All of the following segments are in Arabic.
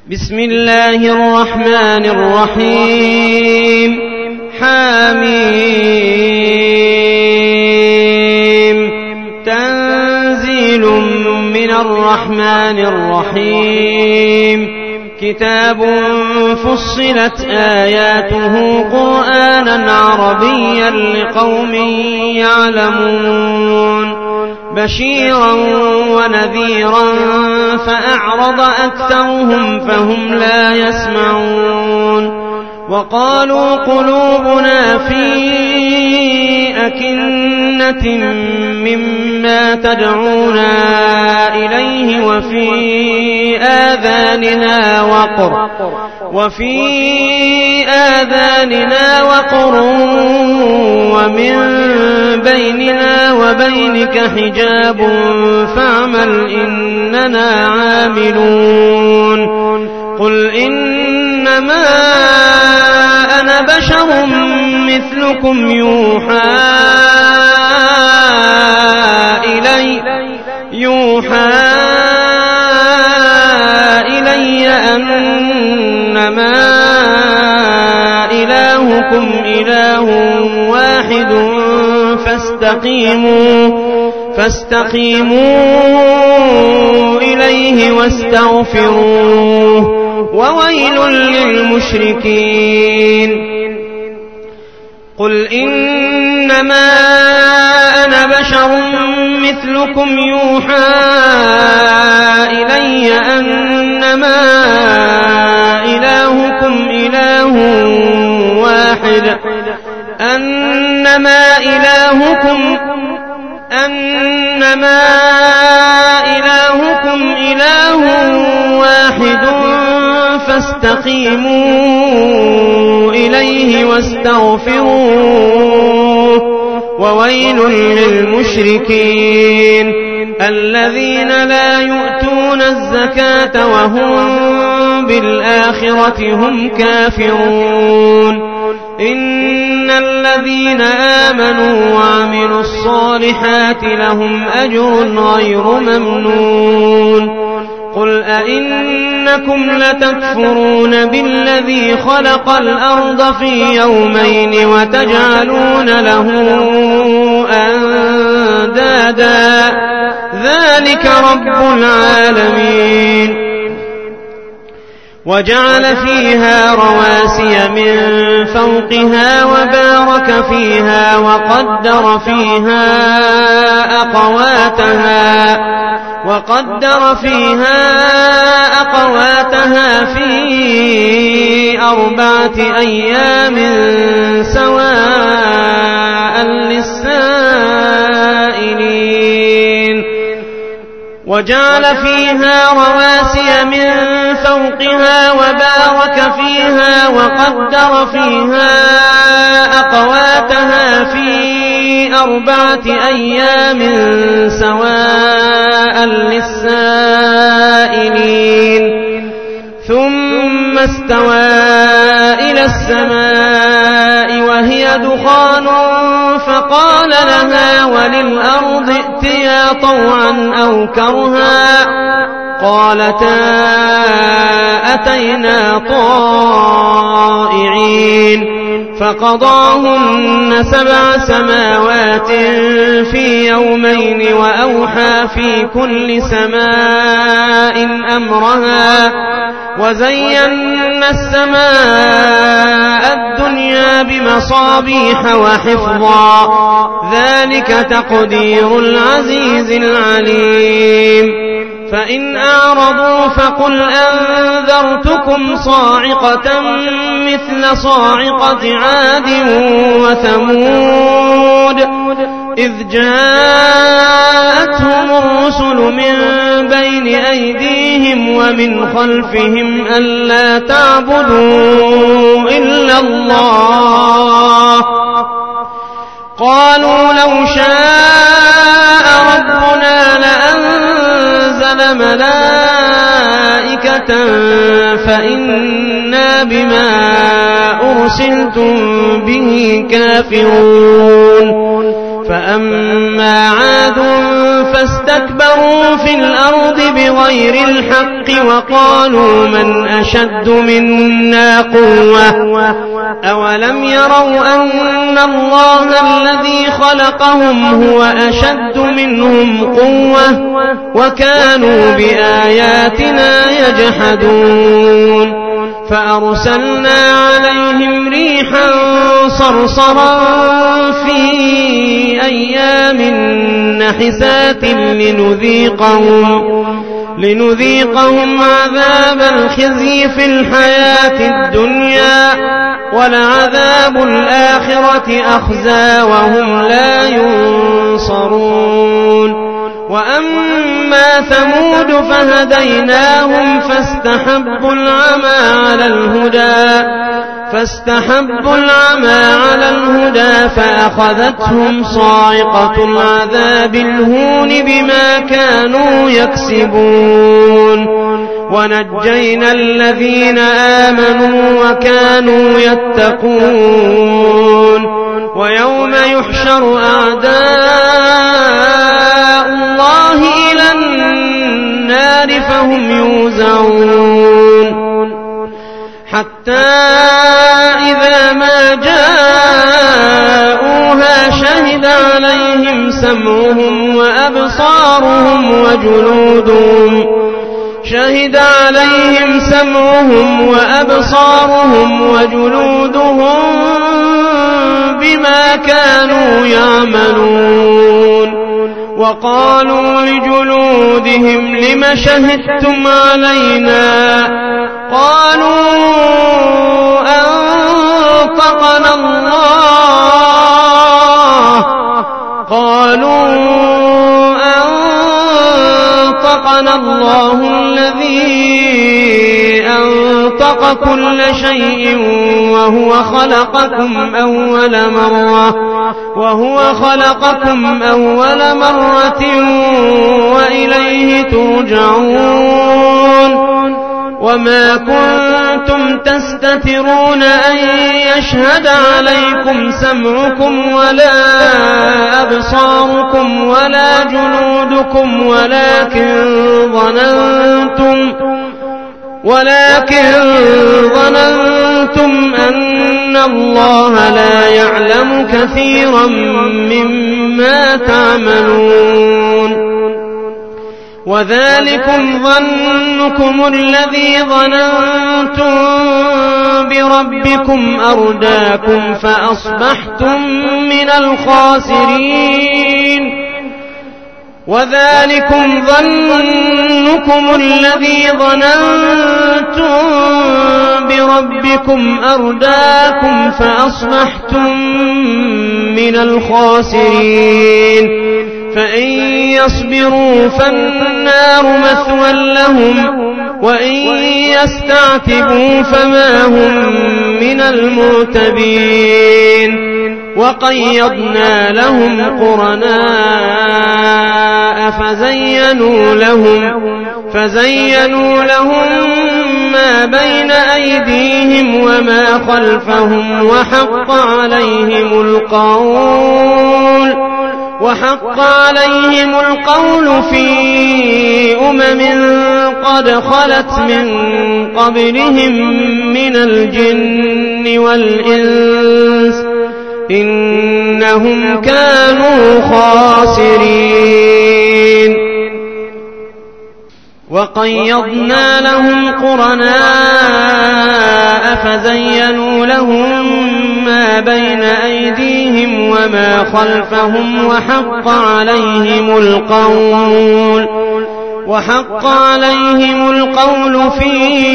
بسم الله الرحمن الرحيم حميم تنزيل من الرحمن الرحيم كتاب فصلت آياته قرآنا عربيا لقوم يعلمون بشيرا ونذيرا فأعرض أكثرهم فهم لا يسمعون وقالوا قلوبنا في أكنة مما تدعونا إليه وفي آذاننا وقر ومن بيننا وبينك حجاب فاعمل إننا عاملون قل إنما أنا بشر مثلكم يوحى إلي أنما إلهكم إله واحد فاستقيموا إليه واستغفروه وويل للمشركين قل إنما أنا بشر مثلكم يوحى إلي أنما إلهكم إله واحد فاستقيموا إليه واستغفروه وويل للمشركين الذين لا يؤتون الزكاة وهم بالآخرة هم كافرون إن الذين آمنوا وعملوا الصالحات لهم أجر غير ممنون قل أئنكم لتكفرون بالذي خلق الأرض في يومين وتجعلون له أندادا ذلك رب العالمين وجعل فيها رواسي من فوقها وبارك فيها وقدر فيها أقواتها في 4 أيام سواء للسائلين وجعل فيها رواسي من فوقها وبارك فيها وقدر فيها أقواتها في 4 أيام سواء للسائلين ثم استوى إلى السماء وهي دخان فقال لها وللأرض ائتيا طوعا أو كرها قالتا أتينا طائعين فقضاهن 7 سماوات في يومين وأوحى في كل سماء أمرها وزينا السماء الدنيا بمصابيح وحفظا ذلك تقدير العزيز العليم فإن أعرضوا فقل أنذرتكم صاعقة مثل صاعقة عاد وثمود إذ جاءتهم الرسل من بين أيديهم ومن خلفهم ألا تعبدوا إلا الله قالوا لو شاء ربنا لأنزل ملائكة فإنا بما أرسلتم به كافرون فأما عاد فاستكبروا في الأرض بغير الحق وقالوا من أشد منا قوة أولم يروا أن الله الذي خلقهم هو أشد منهم قوة وكانوا بآياتنا يجحدون فأرسلنا عليهم ريحا صرصرا في أيام نحسات لنذيقهم عذاب الخزي في الحياة الدنيا ولعذاب الآخرة أخزى وهم لا ينصرون وأما ثمود فهديناهم فاستحبوا العمى على الهدى فأخذتهم صاعقة العذاب الهون بما كانوا يكسبون ونجينا الذين آمنوا وكانوا يتقون ويوم يحشر أعداء الله إلى النار فهم يوزعون حتى إذا ما جاءوها شهد عليهم سمعهم وأبصارهم وجلودهم بما كانوا يعملون وقالوا لجلودهم لم شهدتم علينا قالوا أنطقنا الله الذي أنطق كل شيء وهو خلقكم أول مرة وإليه ترجعون وما كنتم تستترون أن يشهد عليكم سمعكم ولا أبصاركم ولا جلودكم ولكن ظننتم أن الله لا يعلم كثيرا مما تعملون وذلكم ظنكم الذي ظننتم بربكم أرداكم فأصبحتم من الخاسرين فإن يصبروا فالنار مثوى لهم وإن يستعتبوا فما هم من المعتبين وقيضنا لهم قرناء فزينوا لهم ما بين أيديهم وما خلفهم وحق عليهم القول في قد خلت من قبلهم من الجن والإنس إنهم كانوا خاسرين وقيضنا لهم قرناء فزينوا لهم ما بين أيديهم وما خلفهم وحق عليهم القول في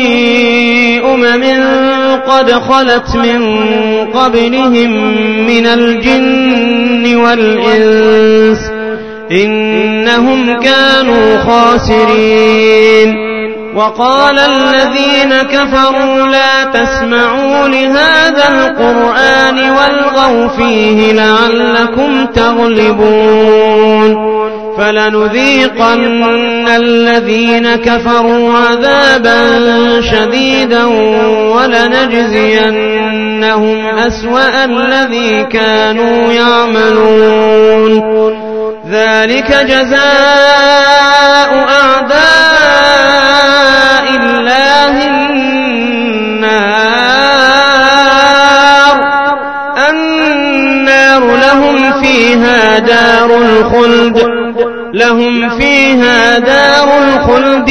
قد خلت من قبلهم من الجن والإنس إنهم كانوا خاسرين وقال الذين كفروا لا تسمعوا لهذا القرآن والغوا فيه لعلكم تغلبون فلنذيقن الذين كفروا عذابا شديدا ولنجزينهم أسوأ الذي كانوا يعملون ذلك جزاء أعداء الله النار لهم فيها دار الخلد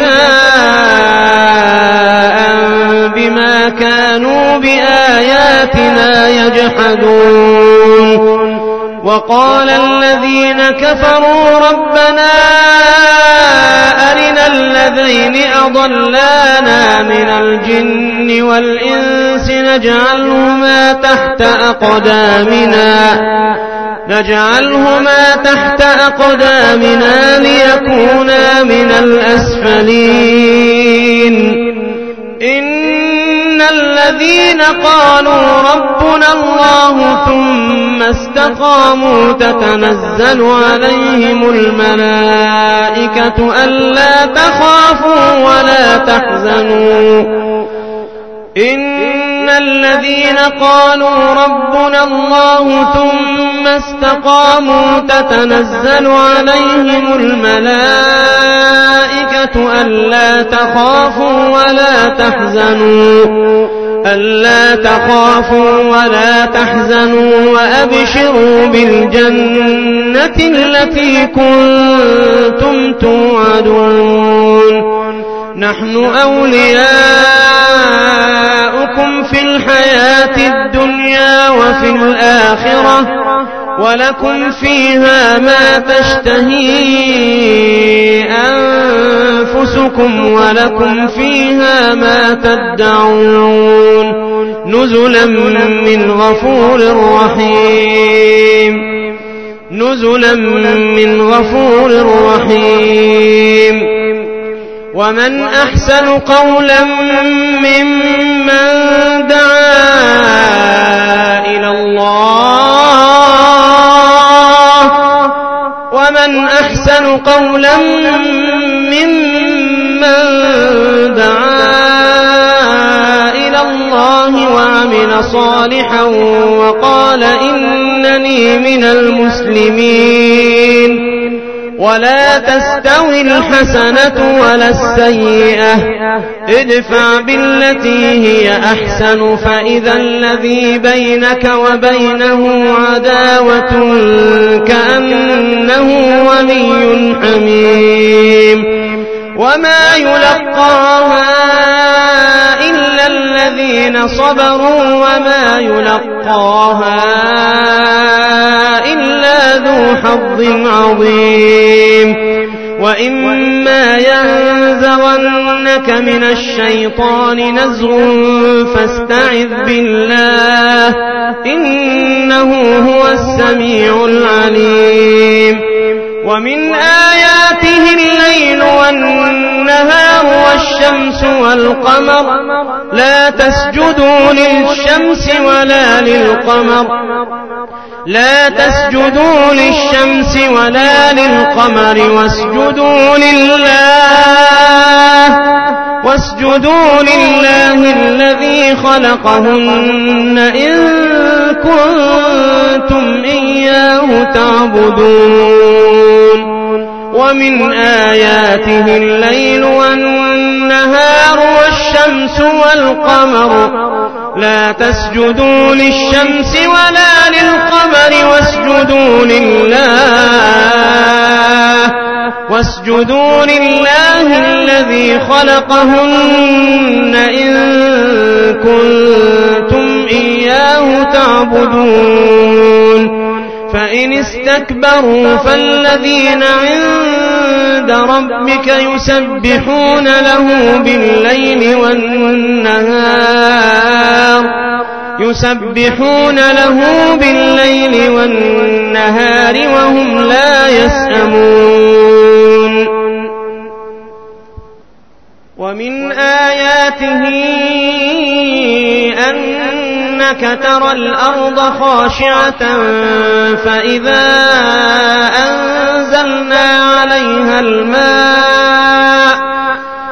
جزاء بما كانوا بآياتنا يجحدون وقال الذين كفروا ربنا أرنا الذين أضلانا من الجن والإنس نجعلهما تحت أقدامنا ليكونا من الأسفلين إن الذين قالوا ربنا الله ثم استقاموا تتنزل عليهم الملائكة ألا تخافوا ولا تحزنوا إن الذين قالوا ربنا الله ثم استقاموا تتنزل عليهم الملائكة ألا تخافوا ولا تحزنوا وأبشروا بالجنة التي كنتم توعدون نحن أولياؤكم في الحياة الدنيا وفي الآخرة ولكم فيها ما تشتهي أنفسكم ولكم فيها ما تدعون نزلا من غفور رحيم ومن أحسن قولا ممن دعا إلى الله وعمل صالحا وقال إنني من المسلمين ولا تستوي الحسنة ولا السيئة ادفع بالتي هي أحسن فإذا الذي بينك وبينه عداوة كأنه ولي حميم وما يلقاها إلا الذين صبروا وما يلقاها إلا ذو حظ عظيم وإما ينزغنك من الشيطان نزغ فاستعذ بالله إنه هو السميع العليم ومن آياته الليل والنهار والشمس والقمر لا تسجدوا للشمس ولا للقمر واسجدوا لله الذي خلقهن إن كنتم إياه تعبدون ومن آياته الليل والنهار والشمس والقمر لا تسجدوا للشمس ولا للقمر واسجدوا لله الذي خلقهن إن كنتم إياه تعبدون فإن استكبروا فالذين عند ربك يسبحون له بالليل والنهار وهم لا يسأمون ومن آياته أنك ترى الأرض خاشعة فإذا أنزلنا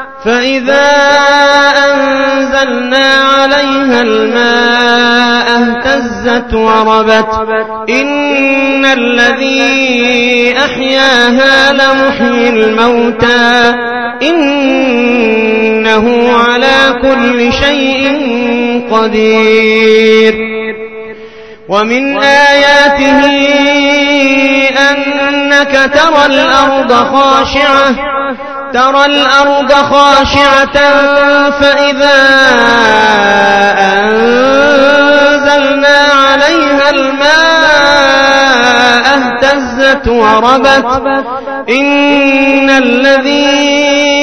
عليها الماء اهتزت وربت إن الذي أحياها لمحيي الموتى إنه على كل شيء قدير ومن آياته أنك ترى الأرض خاشعة فإذا أنزلنا عليها الماء اهتزت وربت إن الذي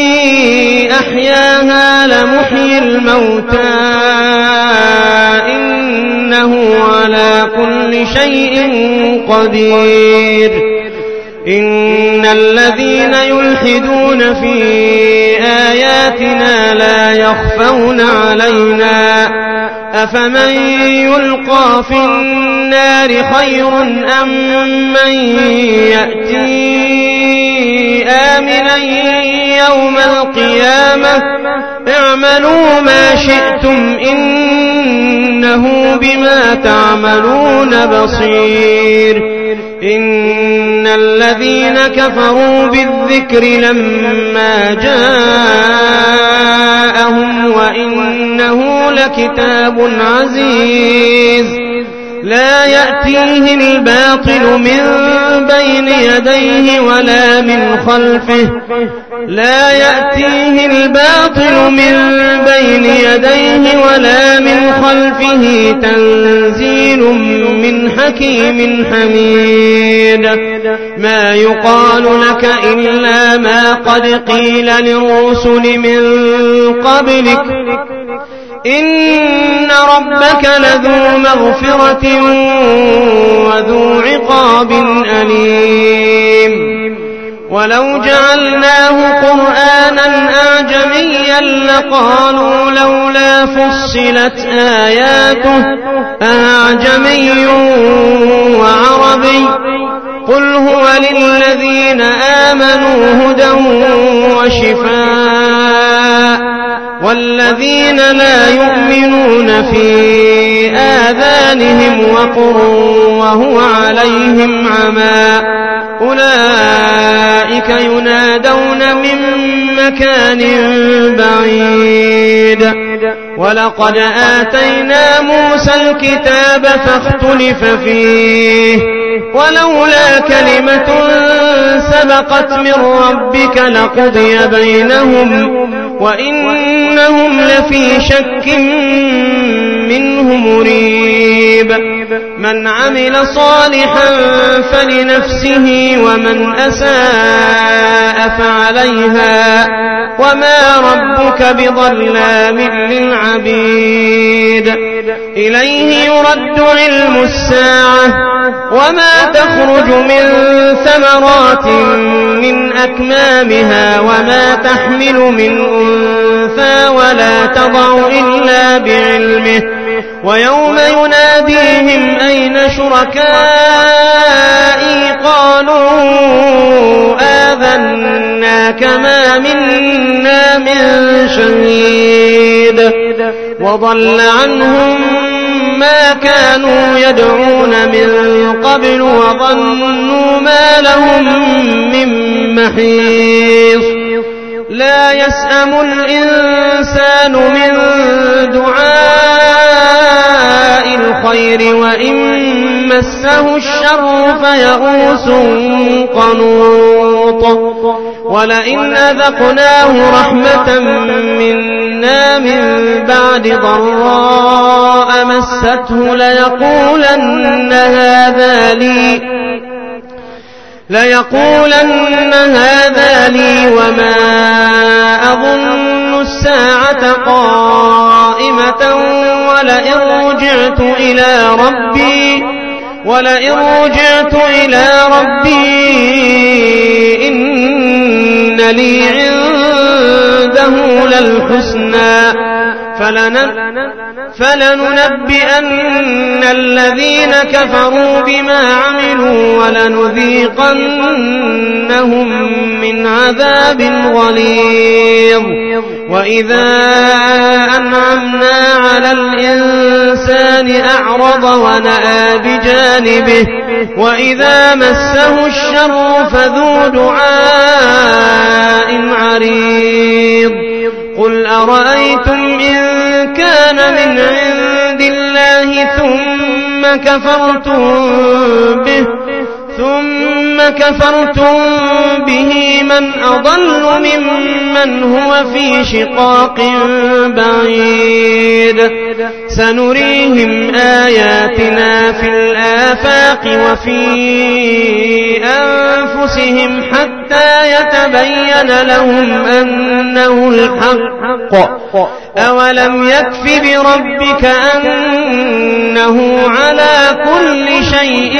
أحياها لمحيي الموتى إنه على كل شيء قدير إن الذين يلحدون في آياتنا لا يخفون علينا أفمن يلقى في النار خير أم من يأتي آمنا يوم القيامة اعملوا ما شئتم إنه بما تعملون بصير إن الذين كفروا بالذكر لما جاءهم وإنه لكتاب عزيز لا يأتيه الباطل من بين يديه ولا من خلفه تنزيل من حكيم حميد ما يقال لك إلا ما قد قيل للرسل من قبلك إن ربك لذو مغفرة وذو عقاب أليم ولو جعلناه قرآنا أعجميا لقالوا لولا فصلت آياته أعجمي وعربي قل هو للذين آمنوا هدى وشفاء والذين لا يؤمنون في آذانهم وقر وهو عليهم عمى أولئك ينادون من مكان بعيد ولقد آتينا موسى الكتاب فاختلف فيه ولولا كلمة سبقت من ربك لقضي بينهم وإنهم لفي شك منه مريب من عمل صالحا فلنفسه ومن أساء فعليها وما ربك بظلام للعبيد إليه يرد علم الساعة وما تخرج من ثمرات من أكمامها وما تحمل من أنثى ولا تضع إلا بعلمه ويوم يناديهم أين شركائي قالوا آذناك ما منا من شهيد وضل عنهم ما كانوا يدعون من قبل وظنوا ما لهم من محيص لا يسأم الإنسان من دعاء الخير وإن مسه الشر فيئوس قنوط ولئن أذقناه رحمة منا من بعد ضراء مسته ليقولن هذا لي وما أظن الساعة قائمة ولئن رجعت إلى ربي إن لي عنده للحسنى فلننبئن الذين كفروا بما عملوا ولنذيقنهم من عذاب غليظ وإذا أنعمنا على الإنسان الإنسان أعرض ونأى بجانبه وإذا مسه الشر فذو دعاء عريض قل أرأيتم إن كان من عند الله ثم كفرتم به من أضل ممن هو في شقاق بعيد سنريهم آياتنا في الآفاق وفي أنفسهم حتى يتبين لهم أنه الحق أولم يكف بربك أنه على كل شيء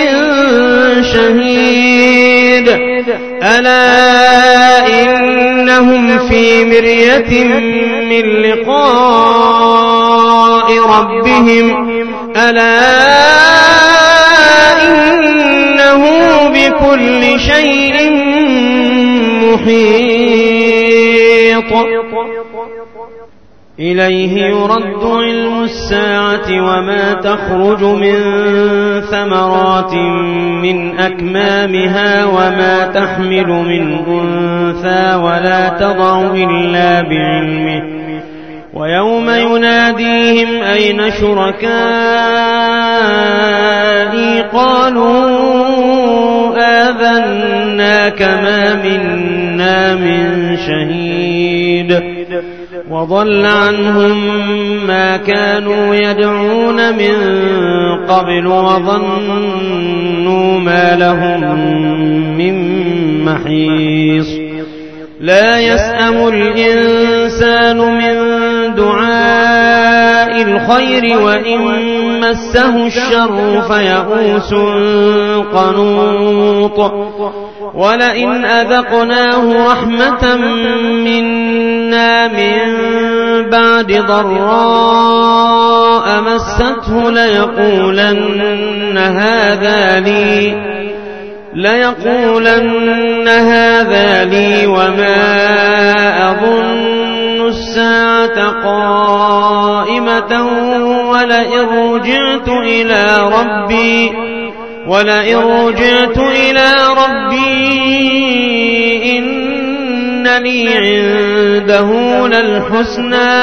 شهيد ألا إنهم في مرية من لقاء ربهم ألا إنه بكل شيء محيط إليه يرد علم الساعة وما تخرج من ثمرات من أكمامها وما تحمل من أنثى ولا تضع إلا بعلمه ويوم يناديهم أين شركائي قالوا آذناك ما منا من شهيد وضل عنهم ما كانوا يدعون من قبل وظنوا ما لهم من محيص لا يسأم الإنسان من دعاء الخير وإن مسه الشر فيئوس قنوط ولئن أذقناه رحمة منا من بعد ضراء مسته ليقولن هذا لي وما أظن الساعة قائمة ولئن رجعت إلى ربي إن لي عنده للحسنى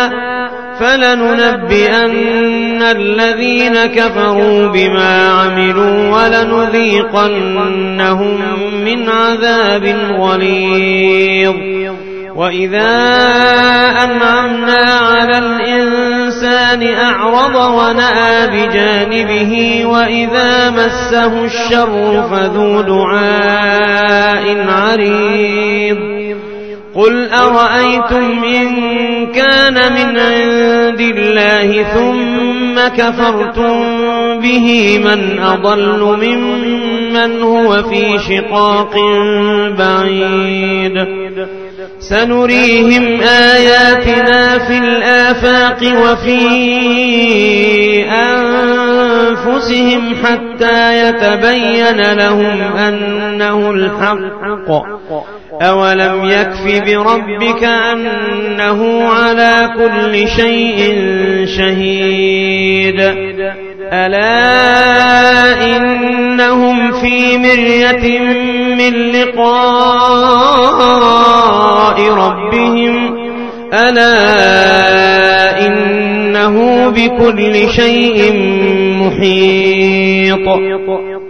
فلننبئن الذين كفروا بما عملوا ولنذيقنهم من عذاب غليظ وإذا أنعمنا على الإنسان أعرض ونأى بجانبه وإذا مسه الشر فذو دعاء عريض قل أرأيتم إن كان من عند الله ثم كفرتم به من أضل ممن هو في شقاق بعيد سنريهم آياتنا في الآفاق وفي أنفسهم حتى يتبين لهم أنه الحق أولم يكف بربك أنه على كل شيء شهيد ألا إنهم في مرية من لقاء ربهم ألا إنه بكل شيء محيط